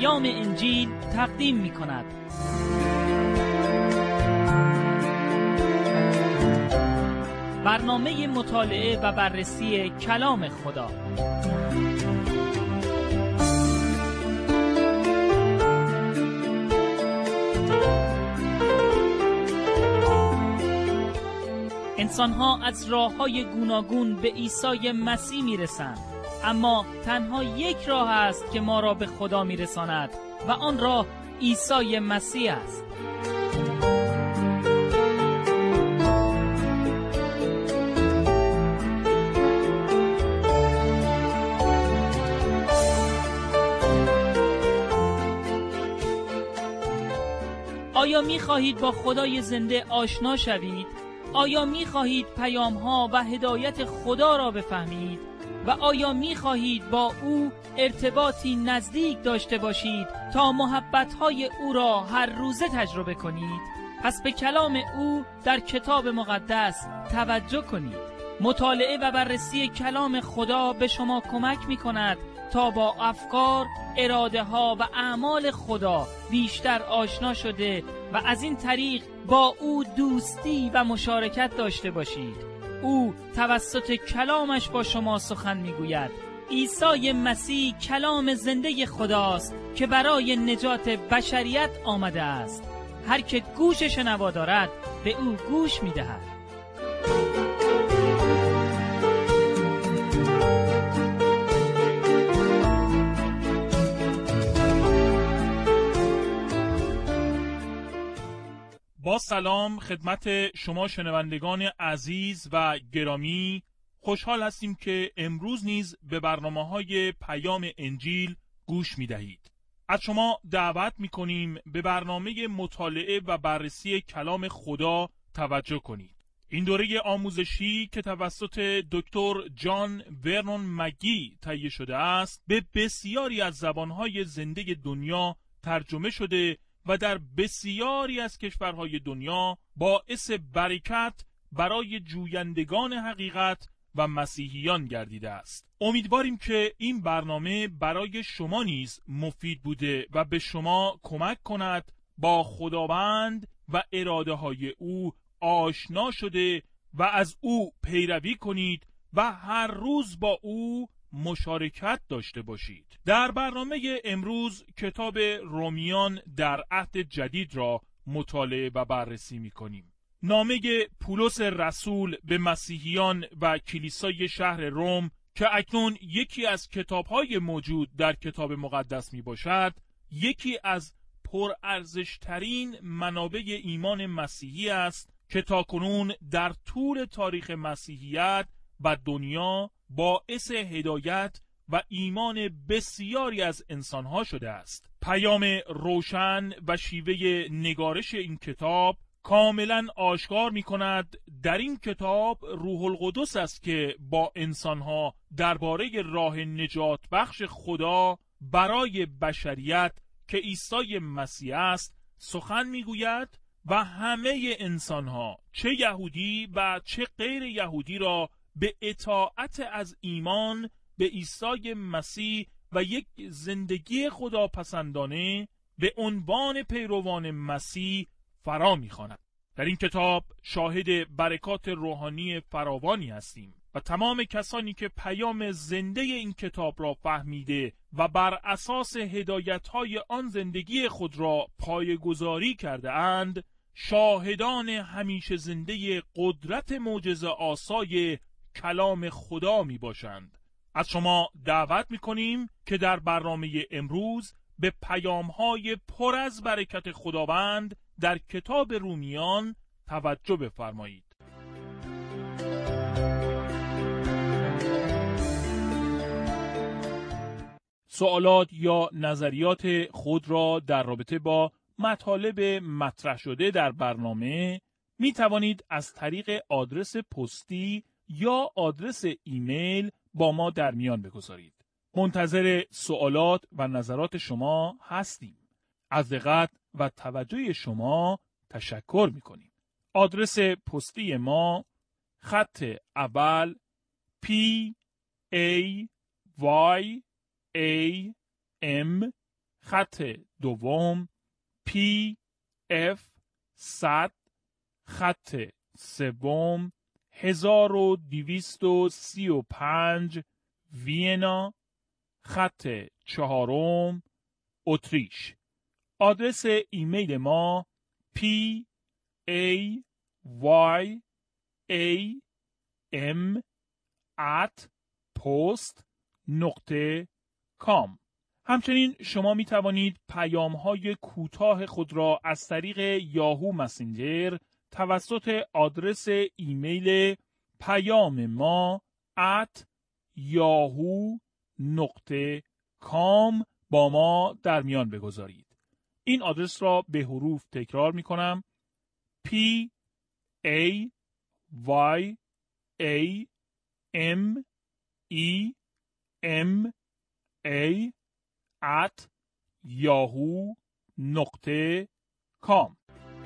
پیام انجیل تقدیم می کند. برنامه مطالعه و بررسی کلام خدا. انسان‌ها از راه‌های گوناگون به عیسی مسیح می‌رسند، اما تنها یک راه است که ما را به خدا می‌رساند و آن راه عیسی مسیح است. آیا می‌خواهید با خدای زنده آشنا شوید؟ آیا می‌خواهید پیام‌ها و هدایت خدا را بفهمید؟ و آیا می‌خواهید با او ارتباطی نزدیک داشته باشید تا محبت‌های او را هر روزه تجربه کنید؟ پس به کلام او در کتاب مقدس توجه کنید. مطالعه و بررسی کلام خدا به شما کمک می‌کند تا با افکار، اراده‌ها و اعمال خدا بیشتر آشنا شده و از این طریق با او دوستی و مشارکت داشته باشید. او توسط کلامش با شما سخن میگوید. عیسی مسیح کلام زنده خداست که برای نجات بشریت آمده است. هر که گوش شنوا دارد به او گوش میدهد. با سلام خدمت شما شنوندگان عزیز و گرامی، خوشحال هستیم که امروز نیز به برنامه‌های پیام انجیل گوش می‌دهید. از شما دعوت می‌کنیم به برنامه مطالعه و بررسی کلام خدا توجه کنید. این دوره آموزشی که توسط دکتر جان ورنون مگی تهیه شده است، به بسیاری از زبان‌های زنده دنیا ترجمه شده و در بسیاری از کشورهای دنیا باعث برکت برای جویندگان حقیقت و مسیحیان گردیده است. امیدواریم که این برنامه برای شما نیز مفید بوده و به شما کمک کند با خداوند و اراده های او آشنا شده و از او پیروی کنید و هر روز با او مشارکت داشته باشید. در برنامه امروز کتاب رومیان در عهد جدید را مطالعه و بررسی می‌کنیم. نامه پولس رسول به مسیحیان و کلیسای شهر روم که اکنون یکی از کتاب‌های موجود در کتاب مقدس میباشد، یکی از پرارزش‌ترین منابع ایمان مسیحی است که تاکنون در طول تاریخ مسیحیت و دنیا باعث هدایت و ایمان بسیاری از انسانها شده است. پیام روشن و شیوه نگارش این کتاب کاملا آشکار می کند در این کتاب روح القدس است که با انسانها درباره راه نجات بخش خدا برای بشریت که عیسی مسیح است سخن می گوید و همه انسانها چه یهودی و چه غیر یهودی را به اطاعت از ایمان به عیسی مسیح و یک زندگی خداپسندانه به عنوان پیروان مسیح فرا می‌خواند. در این کتاب شاهد برکات روحانی فراوانی هستیم و تمام کسانی که پیام زنده این کتاب را فهمیده و بر اساس هدایت‌های آن زندگی خود را پایه‌گذاری کرده اند، شاهدان همیشه زنده قدرت معجزه‌آسای کلام خدا می باشند. از شما دعوت می کنیم که در برنامه امروز به پیام‌های پر از برکت خداوند در کتاب رومیان توجه بفرمایید. سوالات یا نظریات خود را در رابطه با مطالب مطرح شده در برنامه می توانید از طریق آدرس پستی یا آدرس ایمیل با ما در میان بگذارید. منتظر سوالات و نظرات شما هستیم. از دقت و توجه شما تشکر می کنیم. آدرس پستی ما خط اول PAYAM خط دوم PF 100 خط سوم 1235 وینا خط چهارم اتریش. آدرس ایمیل ما payam@post.com. همچنین شما می توانید پیام‌های کوتاه خود را از طریق یاهو مسنجر توسط آدرس ایمیل پیام ما @yahoo.com با ما در میان بگذارید. این آدرس را به حروف تکرار می کنم. payama@yahoo.com.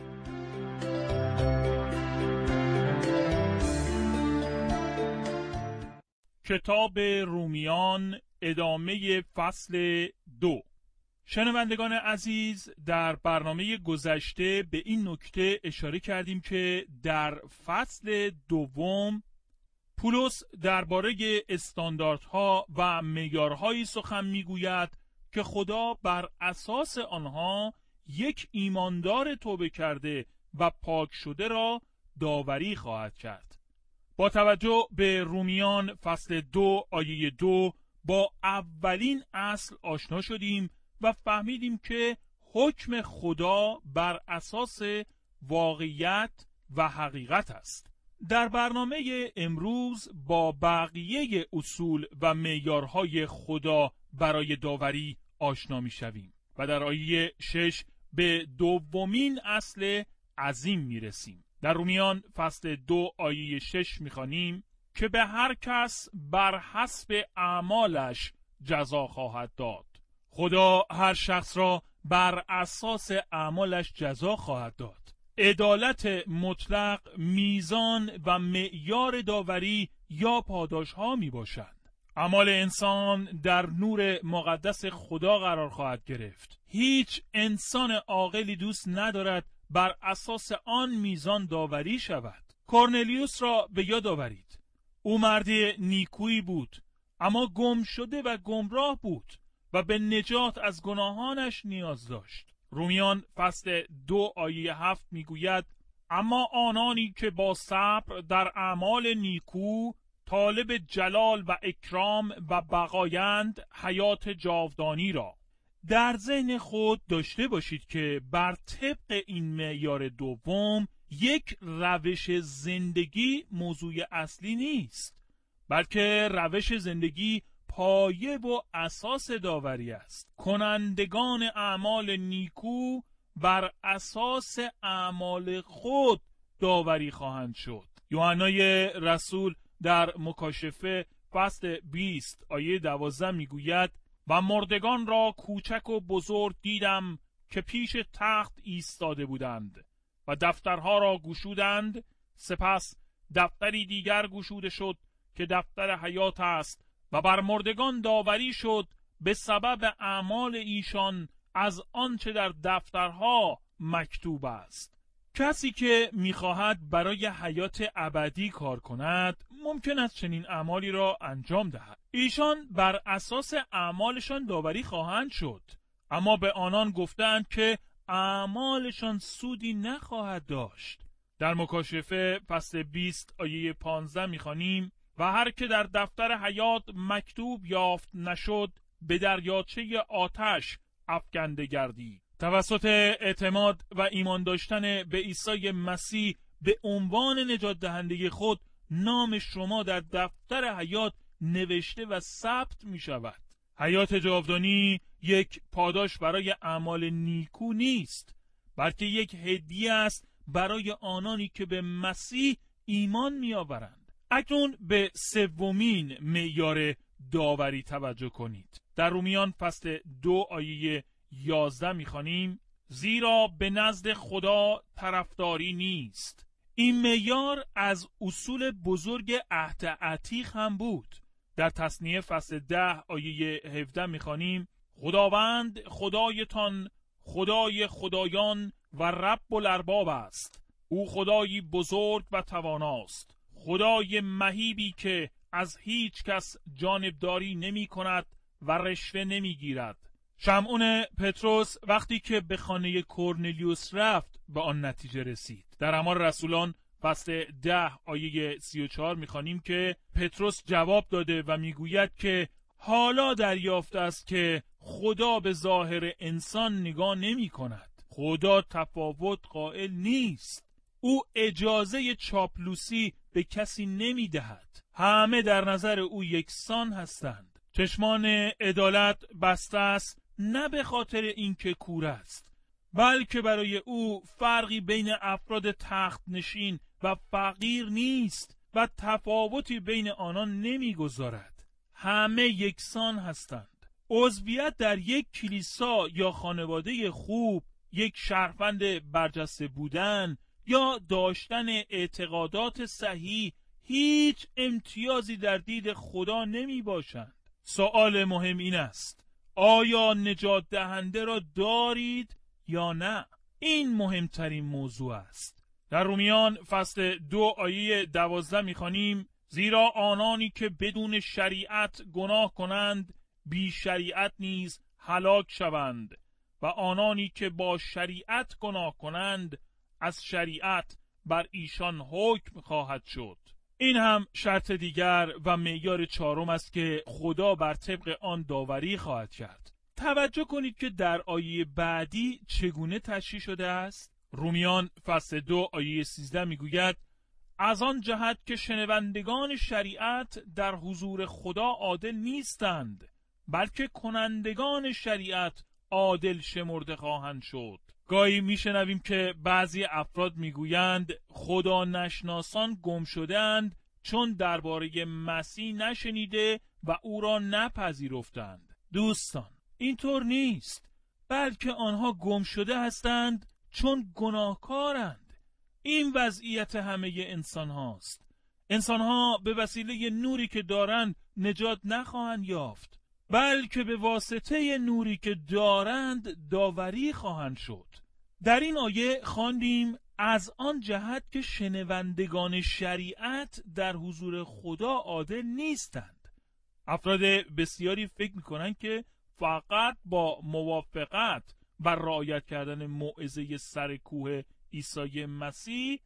کتاب رومیان ادامه فصل 2. شنوندگان عزیز، در برنامه گذشته به این نکته اشاره کردیم که در فصل دوم پولس درباره استانداردها و معیارهایی سخن میگوید که خدا بر اساس آنها یک ایماندار توبه کرده و پاک شده را داوری خواهد کرد. با توجه به رومیان فصل 2 آیه 2 با اولین اصل آشنا شدیم و فهمیدیم که حکم خدا بر اساس واقعیت و حقیقت است. در برنامه امروز با بقیه اصول و معیارهای خدا برای داوری آشنا می‌شویم و در آیه 6 به دومین اصل عظیم می‌رسیم. در رومیان فصل 2 آیه 6 می‌خوانیم که به هر کس بر حسب اعمالش جزا خواهد داد. خدا هر شخص را بر اساس اعمالش جزا خواهد داد. عدالت مطلق میزان و معیار داوری یا پاداش ها می باشند. اعمال انسان در نور مقدس خدا قرار خواهد گرفت. هیچ انسان عاقلی دوست ندارد بر اساس آن میزان داوری شود. کورنلیوس را به یاد آورید. او مرد نیکویی بود، اما گم شده و گمراه بود و به نجات از گناهانش نیاز داشت. رومیان فصل 2 آیه 7 میگوید اما آنانی که با صبر در اعمال نیکو طالب جلال و اکرام و بقایند حیات جاودانی را. در ذهن خود داشته باشید که بر طبق این معیار دوم یک روش زندگی موضوع اصلی نیست، بلکه روش زندگی پایه و اساس داوری است. کنندگان اعمال نیکو بر اساس اعمال خود داوری خواهند شد. یوحنای رسول در مکاشفه فصل 20 آیه 12 میگوید و مردگان را کوچک و بزرگ دیدم که پیش تخت ایستاده بودند و دفترها را گشودند. سپس دفتری دیگر گشوده شد که دفتر حیات است و بر مردگان داوری شد به سبب اعمال ایشان از آنچه در دفترها مکتوب است. کسی که می‌خواهد برای حیات ابدی کار کند ممکن است چنین اعمالی را انجام دهد. ایشان بر اساس اعمالشان داوری خواهند شد، اما به آنان گفتند که اعمالشان سودی نخواهد داشت. در مکاشفه فصل 20 آیه 15 می‌خوانیم و هر که در دفتر حیات مکتوب یافت نشد به دریاچه آتش افکنده گردید. توسط اعتماد و ایمان داشتن به عیسی مسیح به عنوان نجات دهنده خود نام شما در دفتر حیات نوشته و ثبت می شود. حیات جاودانی یک پاداش برای اعمال نیکو نیست، بلکه یک هدیه است برای آنانی که به مسیح ایمان می آورند. اکنون به سومین معیار داوری توجه کنید. در رومیان فصل 2 آیه 11 می‌خوانیم زیرا به نزد خدا طرفداری نیست. این معیار از اصول بزرگ عهد عتیق هم بود. در تثنیه فصل 10 آیه 17 می‌خوانیم خداوند خدایتان خدای خدایان و رب الارباب است. او خدایی بزرگ و تواناست، خدای مهیبی که از هیچ کس جانبداری نمی کند و رشوه نمی گیرد. شمعون پتروس وقتی که به خانه کرنلیوس رفت به آن نتیجه رسید. در اعمال رسولان فصل 10 آیه 34 می‌خوانیم که پتروس جواب داده و میگوید که حالا دریافته است که خدا به ظاهر انسان نگاه نمی کند. خدا تفاوت قائل نیست. او اجازه چاپلوسی به کسی نمی دهد. همه در نظر او یکسان هستند. چشمان عدالت بسته است، نه به خاطر اینکه کور است، بلکه برای او فرقی بین افراد تخت نشین و فقیر نیست و تفاوتی بین آنان نمیگذارد. همه یکسان هستند. عضویت در یک کلیسا یا خانواده خوب، یک شهروند برجسته بودن یا داشتن اعتقادات صحیح هیچ امتیازی در دید خدا نمی باشند. سوال مهم این است: آیا نجات دهنده را دارید یا نه؟ این مهمترین موضوع است. در رومیان فصل 2 آیه 12 می‌خوانیم: زیرا آنانی که بدون شریعت گناه کنند بی شریعت نیز هلاک شوند و آنانی که با شریعت گناه کنند از شریعت بر ایشان حکم خواهد شد. این هم شرط دیگر و معیار چهارم است که خدا بر طبق آن داوری خواهد کرد. توجه کنید که در آیه بعدی چگونه تشریح شده است. رومیان فصل 2 آیه 13 میگوید: از آن جهت که شنوندگان شریعت در حضور خدا عادل نیستند، بلکه کنندگان شریعت عادل شمرده خواهند شد. گاهی میشنویم که بعضی افراد میگویند خدا نشناسان گم شدند چون درباره مسیح نشنیده و او را نپذیرفتند. دوستان، اینطور نیست، بلکه آنها گم شده هستند چون گناهکارند. این وضعیت همه انسان هاست. انسان ها به وسیله نوری که دارند نجات نخواهند یافت، بلکه به واسطه نوری که دارند داوری خواهند شد. در این آیه خواندیم از آن جهت که شنوندگان شریعت در حضور خدا عادل نیستند. افراد بسیاری فکر می‌کنند که فقط با موافقت و رعایت کردن موعظه سر کوه عیسی مسیح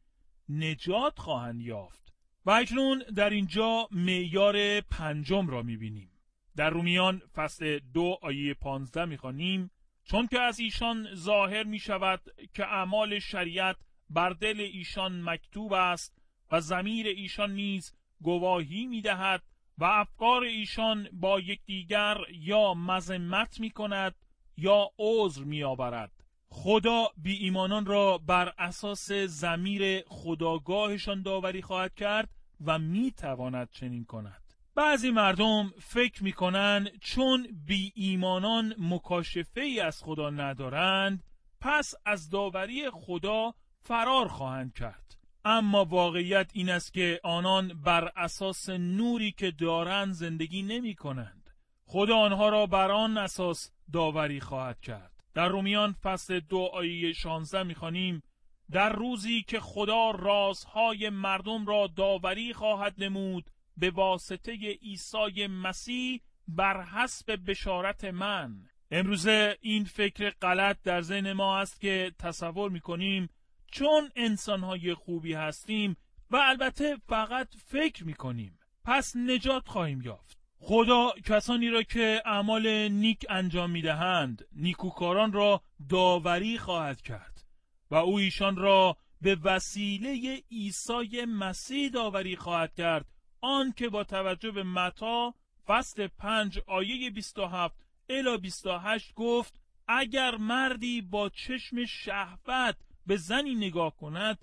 نجات خواهند یافت. و اکنون در اینجا معیار پنجم را می‌بینیم. در رومیان فصل 2 آیه 15 می‌خوانیم: چون که از ایشان ظاهر می‌شود که اعمال شریعت بر دل ایشان مکتوب است و ضمیر ایشان نیز گواهی می‌دهد و افکار ایشان با یکدیگر یا مذمت می‌کند یا عذر می‌آورد. خدا بی ایمانان را بر اساس ضمیر خودآگاهشان داوری خواهد کرد و می‌تواند چنین کند. بعضی مردم فکر میکنن چون بی ایمانان مکاشفه ای از خدا ندارند پس از داوری خدا فرار خواهند کرد. اما واقعیت این است که آنان بر اساس نوری که دارند زندگی نمی کنند. خدا آنها را بر آن اساس داوری خواهد کرد. در رومیان فصل 2 آیه 16 میخوانیم: در روزی که خدا رازهای مردم را داوری خواهد نمود به واسطه عیسی مسیح بر حسب بشارت من. امروزه این فکر غلط در ذهن ما است که تصور میکنیم چون انسانهای خوبی هستیم و البته فقط فکر میکنیم پس نجات خواهیم یافت. خدا کسانی را که اعمال نیک انجام میدهند، نیکوکاران را داوری خواهد کرد و او ایشان را به وسیله عیسی مسیح داوری خواهد کرد، آن که با توجه به متی فصل 5 آیه 27 الی 28 گفت: اگر مردی با چشم شهوت به زنی نگاه کند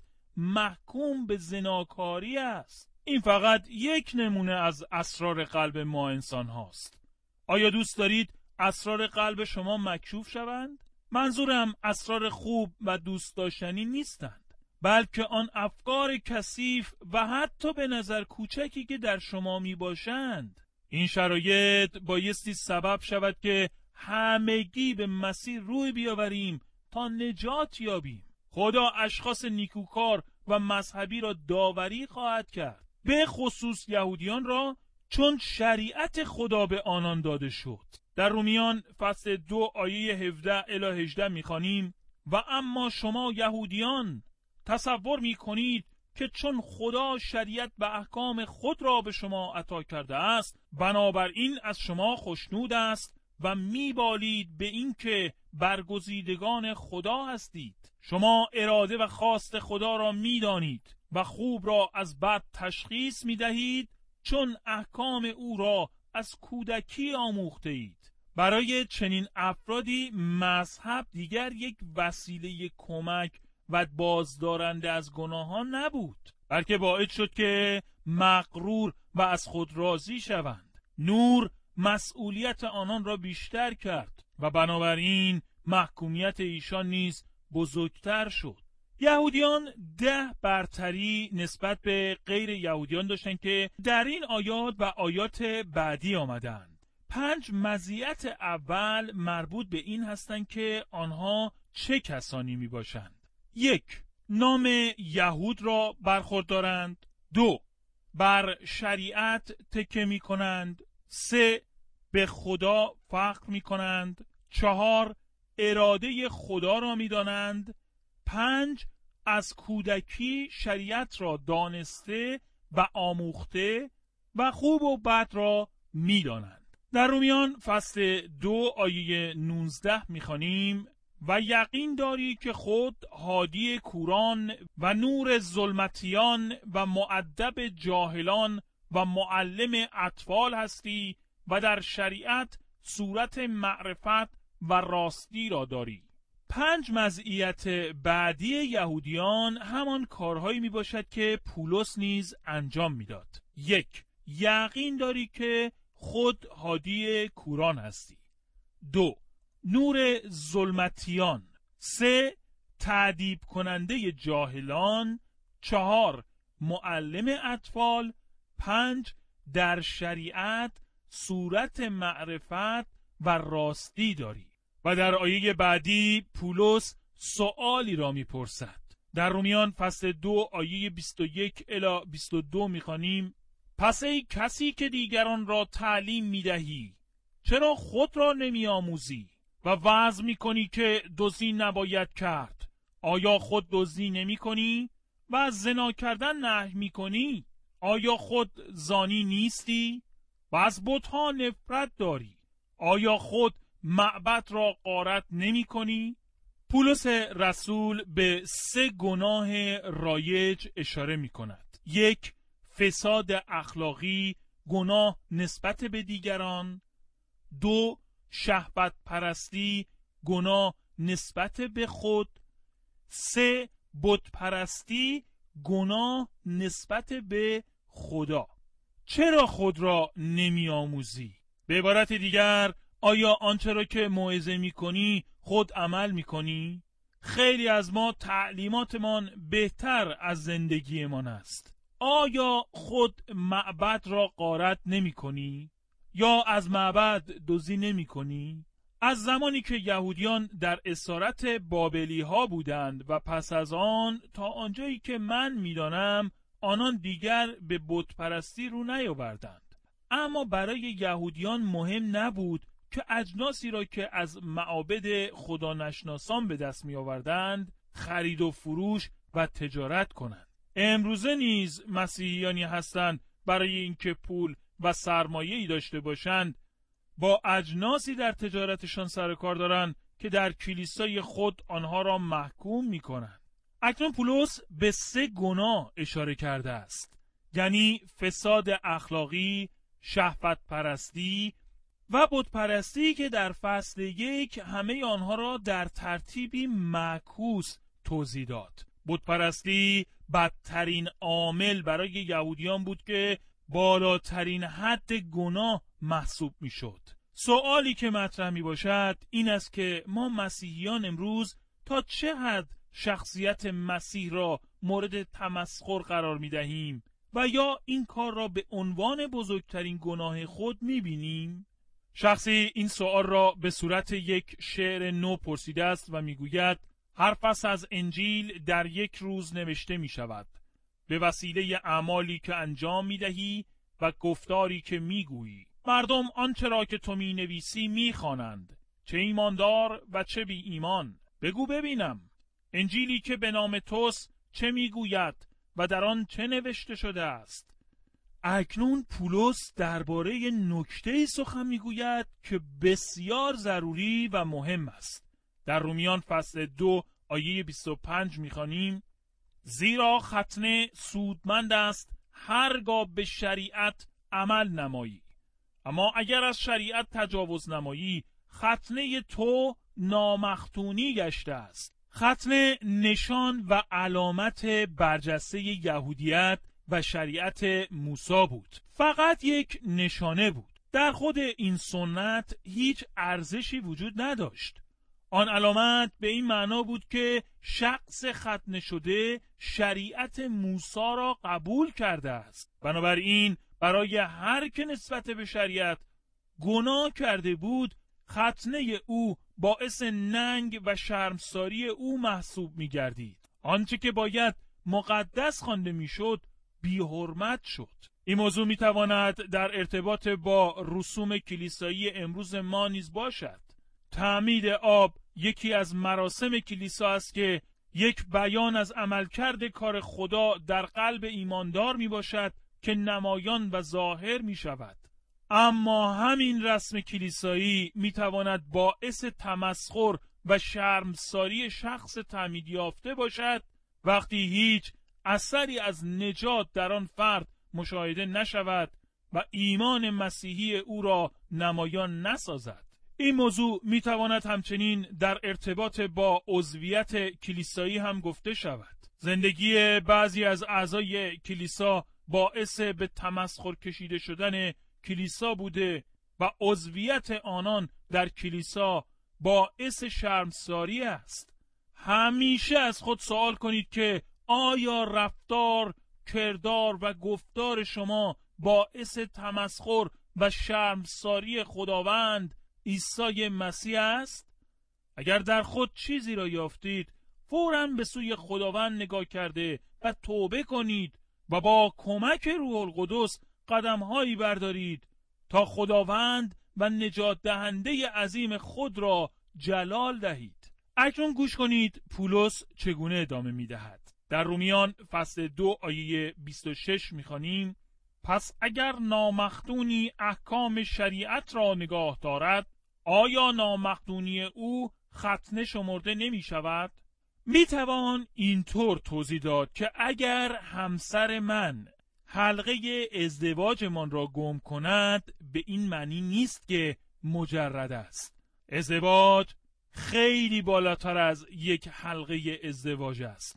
محکوم به زناکاری است. این فقط یک نمونه از اسرار قلب ما انسان هاست. آیا دوست دارید اسرار قلب شما مکشوف شوند؟ منظورم اسرار خوب و دوست داشتنی نیستند، بلکه آن افکار کثیف و حتی به نظر کوچکی که در شما می باشند. این شرایط بایستی سبب شود که همگی به مسیح روی بیاوریم تا نجات یابیم. خدا اشخاص نیکوکار و مذهبی را داوری خواهد کرد، به خصوص یهودیان را، چون شریعت خدا به آنان داده شد. در رومیان فصل 2 آیه 17 الی 18 می‌خوانیم: و اما شما یهودیان تصور می‌کنید که چون خدا شریعت و احکام خود را به شما عطا کرده است، بنابراین از شما خوشنود است و میبالید به این که برگزیدگان خدا هستید. شما اراده و خواست خدا را میدانید و خوب را از بد تشخیص میدهید، چون احکام او را از کودکی آموخته اید. برای چنین افرادی مذهب دیگر یک وسیله کمک و بازدارنده از گناهان نبود، بلکه باعث شد که مغرور و از خود راضی شوند. نور مسئولیت آنان را بیشتر کرد و بنابراین محکومیت ایشان نیز بزرگتر شد. یهودیان 10 برتری نسبت به غیر یهودیان داشتند که در این آیات و آیات بعدی آمدند. 5 مزیت اول مربوط به این هستند که آنها چه کسانی می باشند. 1. نام یهود را برخوردارند. 2. بر شریعت تکیه می کنند. 3. به خدا فخر می کنند. 4. اراده خدا را می دانند. 5. از کودکی شریعت را دانسته و آموخته و خوب و بد را می دانند. در رومیان فصل 2 آیه 19 می خوانیم: و یقین داری که خود هادی کوران و نور ظلمتیان و مؤدب جاهلان و معلم اطفال هستی و در شریعت صورت معرفت و راستی را داری. 5 مزیت بعدی یهودیان همان کارهایی می باشد که پولس نیز انجام می داد. 1. یقین داری که خود هادی کوران هستی. 2. نور ظلمتیان. 3. تأدیب کننده جاهلان. 4. معلم اطفال. 5. در شریعت صورت معرفت و راستی داری. و در آیه بعدی پولس سؤالی را میپرسد. در رومیان فصل 2 آیه 21 الی 22 میخوانیم: پس ای کسی که دیگران را تعلیم میدهی، چرا خود را نمیآموزی؟ و وعظ میکنی که دزدی نباید کرد، آیا خود دزدی نمیکنی؟ و از زنا کردن نهی میکنی، آیا خود زانی نیستی؟ و از بت‌ها نفرت داری، آیا خود معبد را غارت نمی کنی؟ پولس رسول به 3 گناه رایج اشاره می کند. 1. فساد اخلاقی، گناه نسبت به دیگران. 2. شهوت پرستی، گناه نسبت به خود. 3. بت پرستی، گناه نسبت به خدا. چرا خود را نمی آموزی؟ به عبارت دیگر، آیا آنچه را که موعظه می‌کنی خود عمل می‌کنی؟ خیلی از ما تعلیماتمان بهتر از زندگیمان است. آیا خود معبد را غارت نمی‌کنی؟ یا از معبد دزدی نمی‌کنی؟ از زمانی که یهودیان در اسارت بابلی‌ها بودند و پس از آن تا آنجایی که من می‌دانم آنان دیگر به بت پرستی رو نیاوردند. اما برای یهودیان مهم نبود که اجناسی را که از معابد خدا نشناسان به دست می آوردند خرید و فروش و تجارت کنند. امروزه نیز مسیحیانی هستند برای اینکه پول و سرمایه‌ای داشته باشند با اجناسی در تجارتشان سر کار دارند که در کلیسای خود آنها را محکوم می کنند. اکنون پولس به 3 گناه اشاره کرده است، یعنی فساد اخلاقی، شهوت پرستی و بت پرستی که در فصل 1 همه آنها را در ترتیبی معکوس توضیح داد. بت پرستی بدترین عامل برای یهودیان بود که بالاترین حد گناه محسوب می شد. سوالی که مطرح می باشد این است که ما مسیحیان امروز تا چه حد شخصیت مسیح را مورد تمسخر قرار می دهیم و یا این کار را به عنوان بزرگترین گناه خود می بینیم؟ شخصی این سوال را به صورت یک شعر نو پرسیده است و میگوید هر فصل از انجیل در یک روز نوشته می شود به وسیله اعمالی که انجام می دهی و گفتاری که می گویی. مردم آنچه را که تو می نویسی می خوانند، چه ایماندار و چه بی ایمان. بگو ببینم انجیلی که به نام توست چه می گوید و در آن چه نوشته شده است؟ اکنون پولس درباره نکته‌ای سخن میگوید که بسیار ضروری و مهم است. در رومیان فصل 2 آیه 25 میخوانیم زیرا ختنه سودمند است هرگاه به شریعت عمل نمایی، اما اگر از شریعت تجاوز نمایی ختنه تو نامختونی گشته است. ختنه نشان و علامت برجسته یهودیت و شریعت موسی بود. فقط یک نشانه بود. در خود این سنت هیچ ارزشی وجود نداشت. آن علامت به این معنا بود که شخص ختنه شده شریعت موسی را قبول کرده است. بنابراین برای هر که نسبت به شریعت گناه کرده بود، ختنه او باعث ننگ و شرمساری او محسوب می گردید. آنچه که باید مقدس خوانده می شد بی حرمت شد. این موضوع می تواند در ارتباط با رسوم کلیسایی امروز ما نیز باشد. تعمید آب یکی از مراسم کلیسا است که یک بیان از عملکرد کار خدا در قلب ایماندار می باشد که نمایان و ظاهر می شود. اما همین رسم کلیسایی می تواند باعث تمسخر و شرمساری شخص تعمید یافته باشد وقتی هیچ اثری از نجات در آن فرد مشاهده نشود و ایمان مسیحی او را نمایان نسازد. این موضوع می تواند همچنین در ارتباط با عضویت کلیسایی هم گفته شود. زندگی بعضی از اعضای کلیسا باعث به تمسخر کشیده شدن کلیسا بوده و عضویت آنان در کلیسا باعث شرمساری است. همیشه از خود سوال کنید که آیا رفتار، کردار و گفتار شما باعث تمسخر و شرمساری خداوند عیسی مسیح است؟ اگر در خود چیزی را یافتید، فوراً به سوی خداوند نگاه کرده و توبه کنید و با کمک روح القدس قدم‌هایی بردارید تا خداوند و نجات دهنده عظیم خود را جلال دهید. اکنون گوش کنید پولس چگونه ادامه می‌دهد. در رومیان فصل 2 آیه 26 می‌خوانیم پس اگر نامختونی احکام شریعت را نگاه دارد، آیا نامختونی او ختنه شمرده نمی شود؟ می توان اینطور توضیح داد که اگر همسر من حلقه ازدواجمان را گم کند، به این معنی نیست که مجرد است. ازدواج خیلی بالاتر از یک حلقه ازدواج است،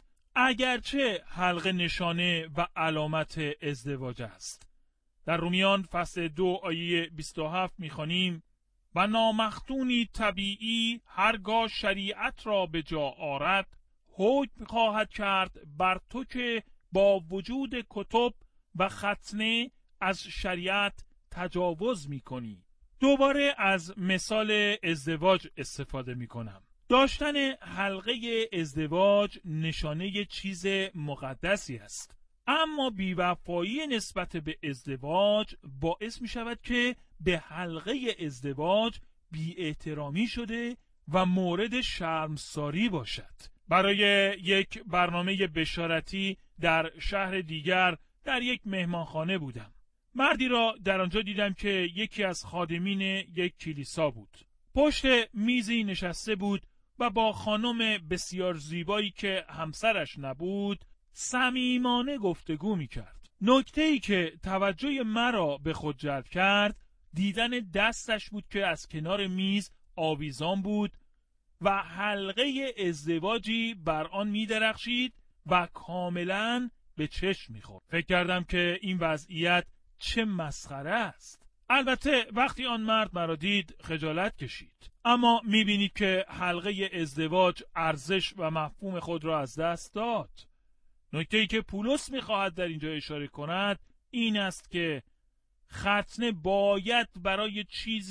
اگرچه حلقه نشانه و علامت ازدواج است. در رومیان فصل 2 آیه 27 می‌خوانیم و نامختونی طبیعی هرگاه شریعت را به جا آرد، حکم خواهد کرد بر تو که با وجود کتب و ختنه از شریعت تجاوز می‌کنی. دوباره از مثال ازدواج استفاده می‌کنم. داشتن حلقه ازدواج نشانه چیز مقدسی است، اما بی‌وفایی نسبت به ازدواج باعث می شود که به حلقه ازدواج بی‌احترامی شده و مورد شرمساری باشد. برای یک برنامه بشارتی در شهر دیگر در یک مهمانخانه بودم. مردی را در آنجا دیدم که یکی از خادمین یک کلیسا بود. پشت میزی نشسته بود و با خانم بسیار زیبایی که همسرش نبود صمیمانه گفتگو می‌کرد. نکته‌ای که توجه مرا به خود جلب کرد دیدن دستش بود که از کنار میز آویزان بود و حلقه ازدواجی بر آن می‌درخشید و کاملاً به چشم می‌خورد. فکر کردم که این وضعیت چه مسخره است. البته وقتی آن مرد مرا دید خجالت کشید. اما می‌بینید که حلقه ازدواج ارزش و مفهوم خود را از دست داد. نکته‌ای که پولس می‌خواهد در اینجا اشاره کند این است که ختنه باید برای چیزی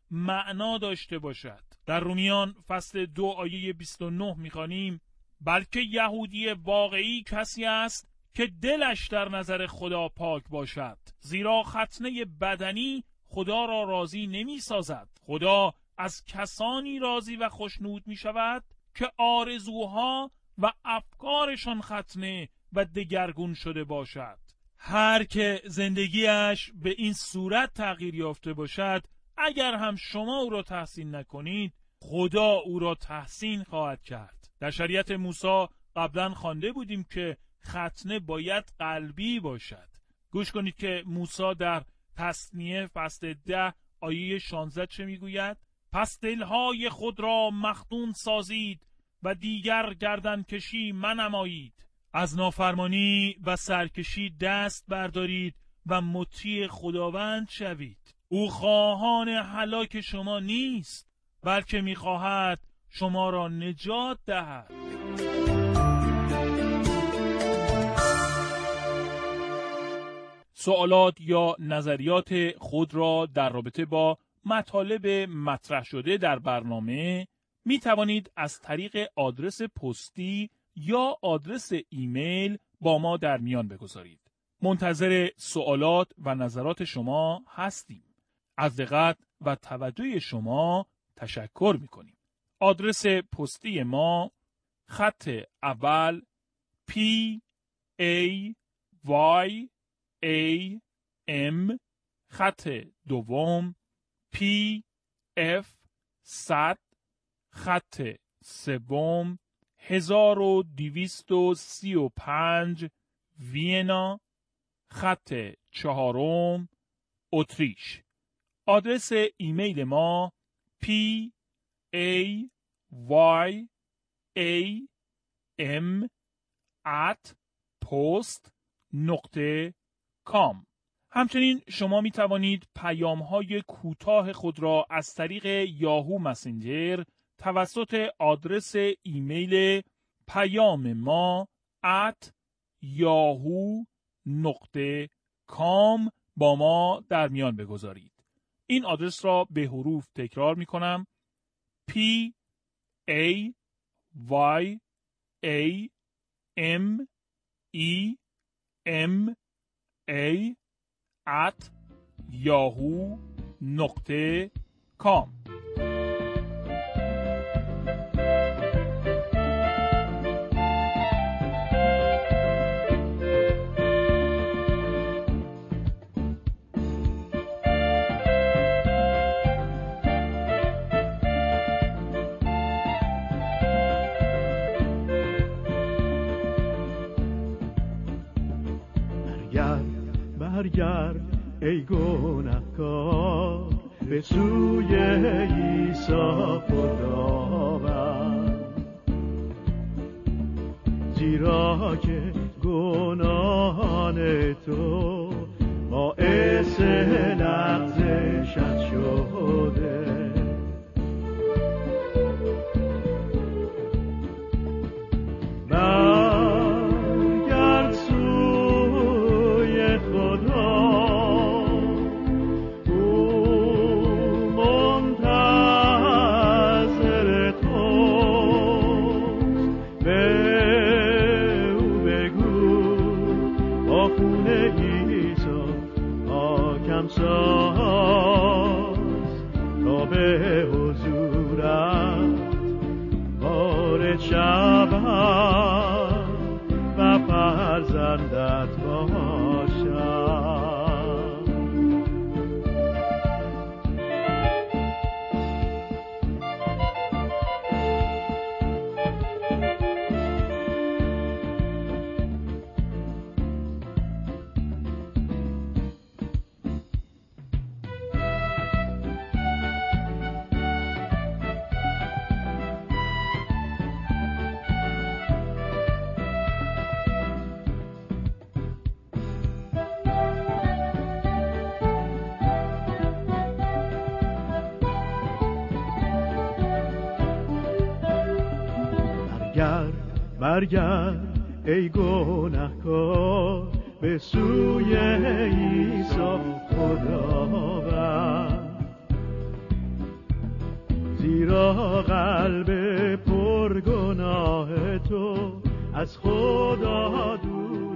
معنا داشته باشد. در رومیان فصل 2 آیه 29 می‌خوانیم بلکه یهودی واقعی کسی است که دلش در نظر خدا پاک باشد، زیرا ختنه بدنی خدا را راضی نمی سازد. خدا از کسانی راضی و خوشنود می شود که آرزوها و افکارشان ختنه و دگرگون شده باشد. هر که زندگیش به این صورت تغییر یافته باشد، اگر هم شما او را تحسین نکنید، خدا او را تحسین خواهد کرد. در شریعت موسی قبلا خوانده بودیم که ختنه باید قلبی باشد. گوش کنید که موسی در تثنیه فصل 10 آیه 16 چه میگوید؟ پس دلهای خود را مختون سازید و دیگر گردن کشی منمایید. از نافرمانی و سرکشی دست بردارید و مطیع خداوند شوید. او خواهان هلاک شما نیست، بلکه میخواهد شما را نجات دهد. سوالات یا نظریات خود را در رابطه با مطالب مطرح شده در برنامه می توانید از طریق آدرس پستی یا آدرس ایمیل با ما در میان بگذارید. منتظر سوالات و نظرات شما هستیم. از دقت و توجه شما تشکر می کنیم. آدرس پستی ما خط اول PAYAM، خط دوم PF100، خط سوم 1235 وینا، خط چهارم اتریش. آدرس ایمیل ما PAYAM@post.com. همچنین شما می توانید پیام‌های کوتاه خود را از طریق یاهو مسنجر توسط آدرس ایمیل پیام ما @yahoo.com با ما در میان بگذارید. این آدرس را به حروف تکرار می کنم: PAYAMEMA@yahoo.com. برگرد ای گنهکار به سوی عیسی خداوند، زیرا که گناهان تو باعث لغزشت شده. برگرد ای گنهکار به سوی عیسی خداوند، زیرا قلب پرگناه تو از خدا دور